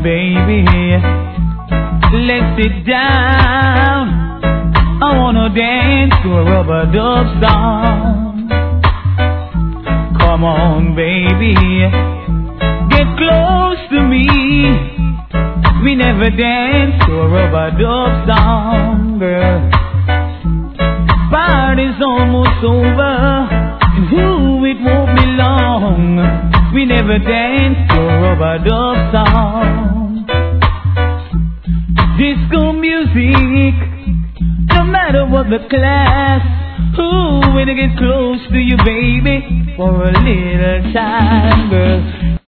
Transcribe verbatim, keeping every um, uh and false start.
baby, let's sit down. I wanna dance to a rubber dub song. Come on, baby, get close to me. We never danced to a rubber dub song, girl. Party's almost over, and who it won't be long. We never danced to a rubber dub song. Disco music, no matter what the class. Ooh, when I get close to you, baby, for a little time, girl.